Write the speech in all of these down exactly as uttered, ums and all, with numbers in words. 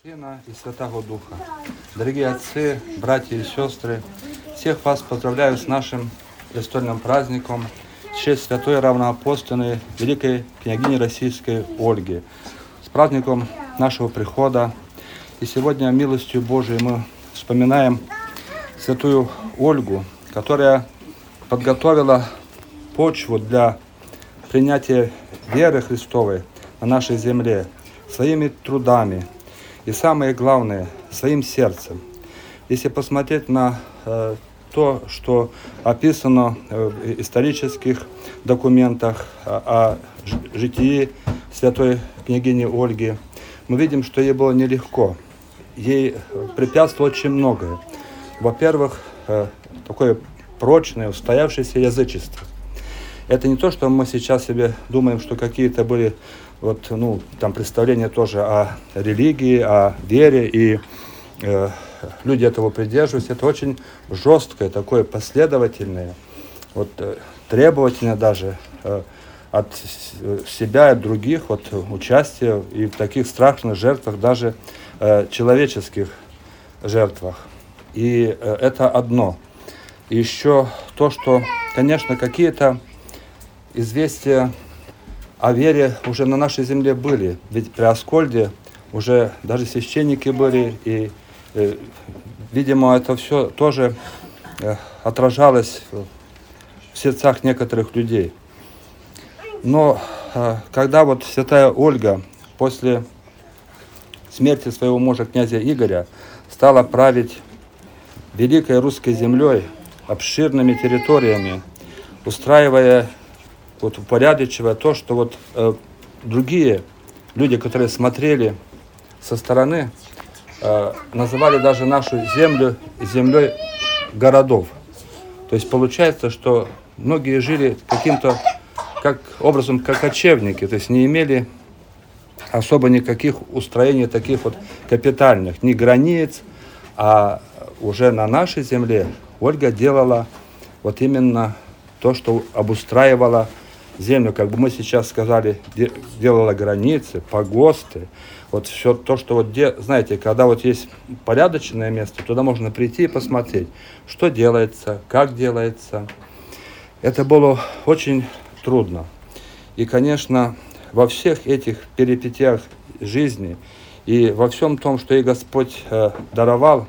Сына и Святого Духа. Дорогие отцы, братья и сестры, всех вас поздравляю с нашим престольным праздником в честь святой равноапостольной великой княгини российской Ольги, с праздником нашего прихода. И сегодня милостью Божией мы вспоминаем святую Ольгу, которая подготовила почву для принятия веры Христовой на нашей земле своими трудами и, самое главное, своим сердцем. Если посмотреть на э, то, что описано в исторических документах о, о житии святой княгини Ольги, мы видим, что ей было нелегко. Ей препятствовало очень многое. Во-первых, э, такое прочное, устоявшееся язычество. Это не то, что мы сейчас себе думаем, что какие-то были вот, ну, там представления тоже о религии, о вере, и э, люди этого придерживаются. Это очень жесткое, такое последовательное, вот, э, требовательное даже э, от себя и от других, вот, участие и в таких страшных жертвах, даже э, человеческих жертвах. И э, это одно. И еще то, что, конечно, какие-то известия о вере уже на нашей земле были. Ведь при Аскольде уже даже священники были, и, э, видимо, это все тоже э, отражалось в сердцах некоторых людей. Но э, когда вот святая Ольга после смерти своего мужа, князя Игоря, стала править великой русской землей, обширными территориями, устраивая, вот, упорядочивая то, что вот э, другие люди, которые смотрели со стороны, э, называли даже нашу землю землей городов. То есть получается, что многие жили каким-то как, образом, как кочевники, то есть не имели особо никаких устроений таких вот капитальных, ни границ, а уже на нашей земле Ольга делала вот именно то, что обустраивала землю, как бы мы сейчас сказали, де, делала границы, погосты, вот все то, что вот, де, знаете, когда вот есть порядочное место, туда можно прийти и посмотреть, что делается, как делается. Это было очень трудно. И, конечно, во всех этих перипетиях жизни и во всем том, что ей Господь э, даровал,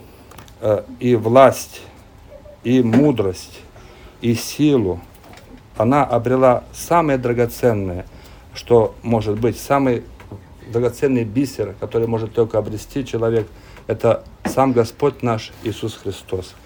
э, и власть, и мудрость, и силу, она обрела самое драгоценное, что может быть, самый драгоценный бисер, который может только обрести человек, это сам Господь наш Иисус Христос.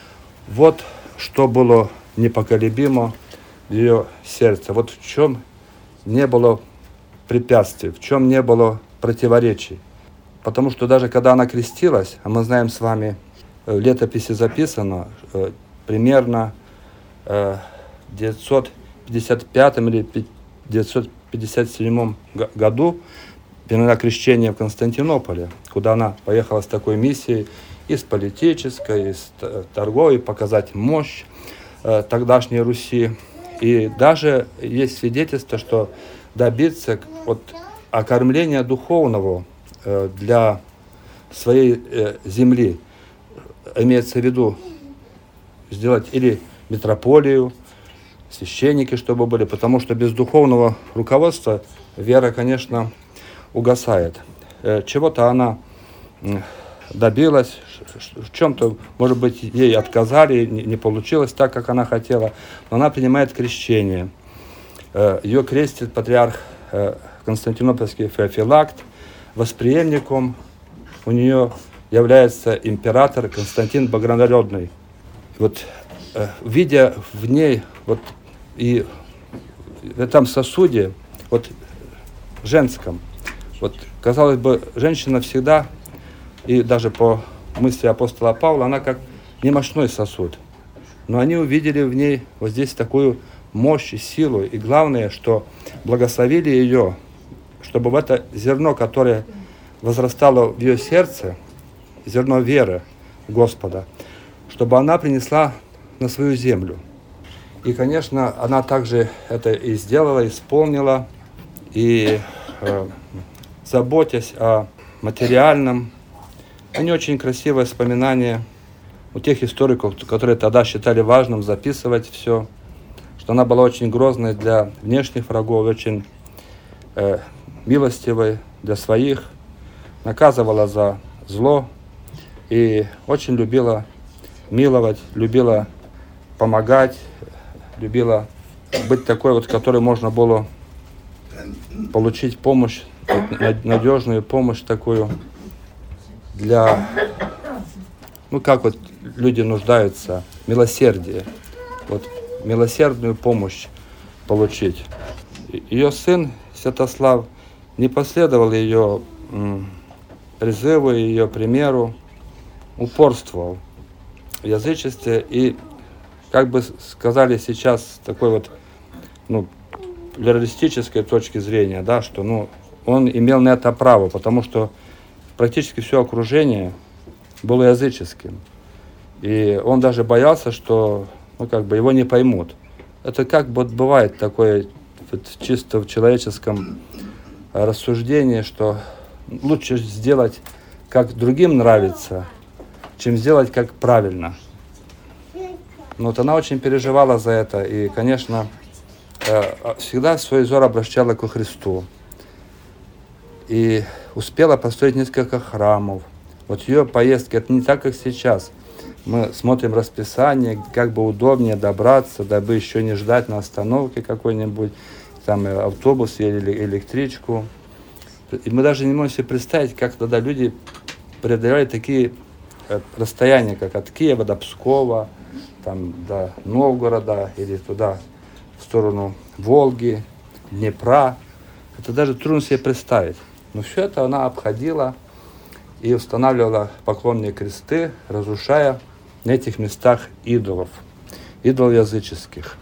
Вот что было непоколебимо в ее сердце, вот в чем не было препятствий, в чем не было противоречий. Потому что даже когда она крестилась, а мы знаем с вами, в летописи записано, примерно в девятьсот пятьдесят пятом или девятьсот пятьдесят седьмом году, времена крещения в Константинополе, куда она поехала с такой миссией, и с политической, и с торговой, показать мощь э, тогдашней Руси. И даже есть свидетельство, что добиться вот, окормления духовного э, для своей э, земли, имеется в виду сделать или митрополию, священники, чтобы были, потому что без духовного руководства вера, конечно, угасает. Чего-то она добилась, в чем-то, может быть, ей отказали, не получилось так, как она хотела, но она принимает крещение. Ее крестит патриарх Константинопольский Феофилакт, восприемником у нее является император Константин Багрянародный. Вот, видя в ней вот и в этом сосуде, вот женском, вот, казалось бы, женщина всегда, и даже по мысли апостола Павла, она как немощной сосуд. Но они увидели в ней вот здесь такую мощь и силу. И главное, что благословили ее, чтобы в это зерно, которое возрастало в ее сердце, зерно веры в Господа, чтобы она принесла на свою землю. И, конечно, она также это и сделала, исполнила, и э, заботясь о материальном. Они очень красивые воспоминания у тех историков, которые тогда считали важным записывать все, что она была очень грозной для внешних врагов, очень э, милостивой для своих, наказывала за зло и очень любила миловать, любила помогать, любила быть такой, вот, которой можно было получить помощь, надежную помощь такую для, ну как вот люди нуждаются, милосердие, вот милосердную помощь получить. Ее сын Святослав не последовал ее призыву, ее примеру, упорствовал в язычестве и, как бы сказали сейчас, такой вот, ну, плюралистической точки зрения, да, что, ну, он имел на это право, потому что практически все окружение было языческим. И он даже боялся, что, ну, как бы его не поймут. Это как бы бывает такое вот, чисто в человеческом рассуждении, что лучше сделать, как другим нравится, чем сделать, как правильно. Но вот она очень переживала за это и, конечно, всегда свой взор обращала ко Христу. И успела построить несколько храмов. Вот ее поездки, это не так, как сейчас. Мы смотрим расписание, как бы удобнее добраться, дабы еще не ждать на остановке какой-нибудь, там автобус или электричку. И мы даже не можем себе представить, как тогда люди преодолевали такие расстояния, как от Киева до Пскова, там, до Новгорода или туда, в сторону Волги, Днепра. Это даже трудно себе представить. Но все это она обходила и устанавливала поклонные кресты, разрушая на этих местах идолов, идолов языческих.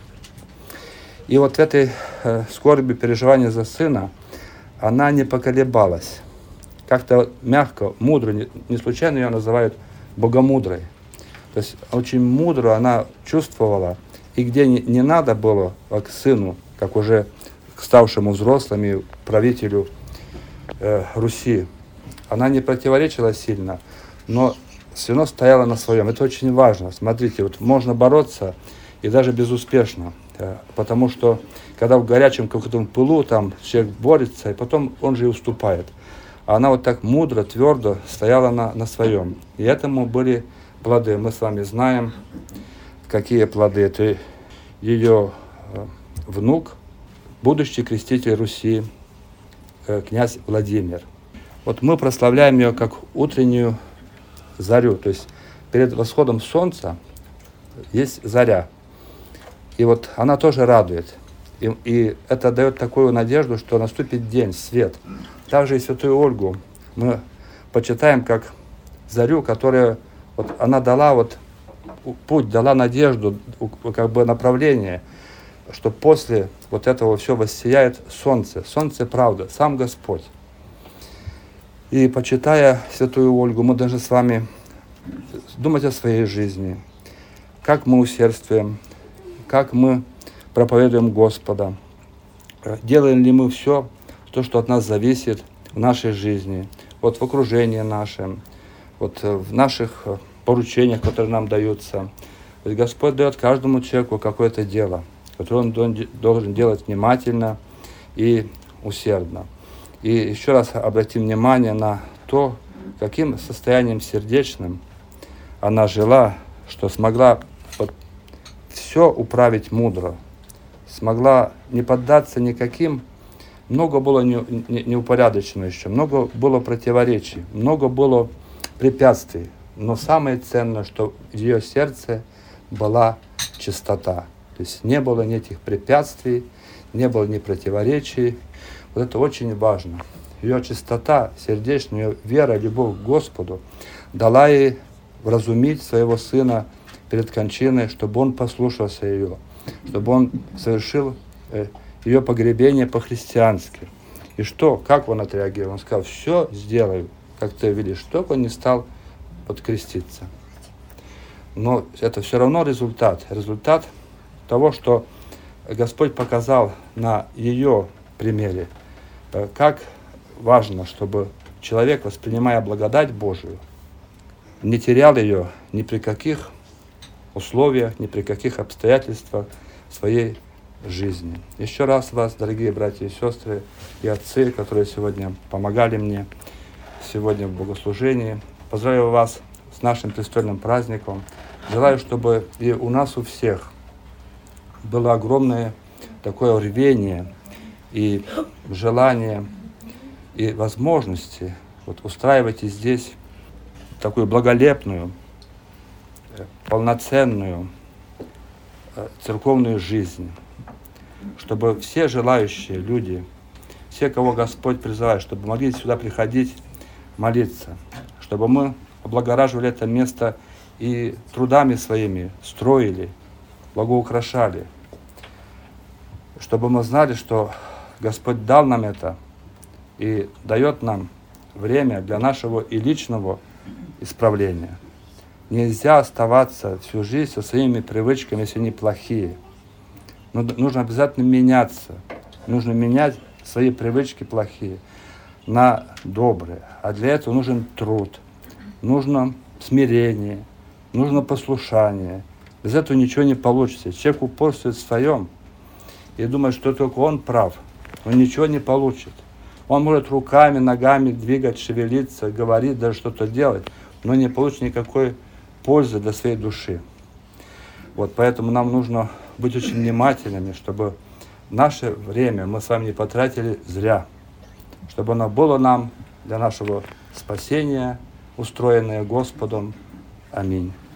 И вот в этой э, скорби, переживании за сына, она не поколебалась. Как-то мягко, мудро, не, не случайно ее называют богомудрой. То есть очень мудро она чувствовала, и где не, не надо было, к сыну, как уже к ставшему взрослым и правителю э, Руси, она не противоречила сильно, но все равно стояла на своем. Это очень важно. Смотрите, вот можно бороться и даже безуспешно, э, потому что когда в горячем каком-то пылу там человек борется, и потом он же и уступает. А она вот так мудро, твердо стояла на, на своем. И этому были плоды. Мы с вами знаем, какие плоды. Это ее э, внук, будущий креститель Руси, э, князь Владимир. Вот мы прославляем ее как утреннюю зарю. То есть перед восходом солнца есть заря. И вот она тоже радует. И, и это дает такую надежду, что наступит день, свет. Также и святую Ольгу мы почитаем как зарю, которая вот, она дала вот путь, дала надежду, как бы направление, что после вот этого все воссияет солнце. Солнце правда, сам Господь. И почитая святую Ольгу, мы должны с вами думать о своей жизни, как мы усердствуем, как мы проповедуем Господа, делаем ли мы все, то, что от нас зависит в нашей жизни, вот в окружении нашем, вот в наших поручениях, которые нам даются. Ведь Господь дает каждому человеку какое-то дело, которое он должен делать внимательно и усердно. И еще раз обратим внимание на то, каким состоянием сердечным она жила, что смогла вот все управить мудро, смогла не поддаться никаким. Много было неупорядочено еще, много было противоречий, много было препятствий. Но самое ценное, что в ее сердце была чистота. То есть не было ни этих препятствий, не было ни противоречий. Вот это очень важно. Ее чистота, сердечная вера, любовь к Господу дала ей вразумить своего сына перед кончиной, чтобы он послушался ее, чтобы он совершил ее погребение по-христиански. И что, как он отреагировал? Он сказал: все сделаю, как ты видишь, чтобы он не стал подкреститься. Но это все равно результат. Результат того, что Господь показал на ее примере, как важно, чтобы человек, воспринимая благодать Божию, не терял ее ни при каких условиях, ни при каких обстоятельствах своей жизни. Еще раз вас, дорогие братья и сестры, и отцы, которые сегодня помогали мне сегодня в богослужении, поздравляю вас с нашим престольным праздником. Желаю, чтобы и у нас у всех было огромное такое рвение и желание и возможности вот, устраивать и здесь такую благолепную, полноценную церковную жизнь, чтобы все желающие люди, все, кого Господь призывает, чтобы могли сюда приходить молиться, чтобы мы облагораживали это место и трудами своими строили, благоукрашали, чтобы мы знали, что Господь дал нам это и дает нам время для нашего и личного исправления. Нельзя оставаться всю жизнь со своими привычками, если они плохие. Но нужно обязательно меняться. Нужно менять свои привычки плохие на добрые. А для этого нужен труд, нужно смирение, нужно послушание. Без этого ничего не получится. Человек упорствует в своем и думает, что только он прав. Он ничего не получит. Он может руками, ногами двигать, шевелиться, говорить, даже что-то делать, но не получит никакой пользы для своей души. Вот поэтому нам нужно быть очень внимательными, чтобы наше время мы с вами не потратили зря, чтобы оно было нам для нашего спасения, устроенное Господом. Аминь.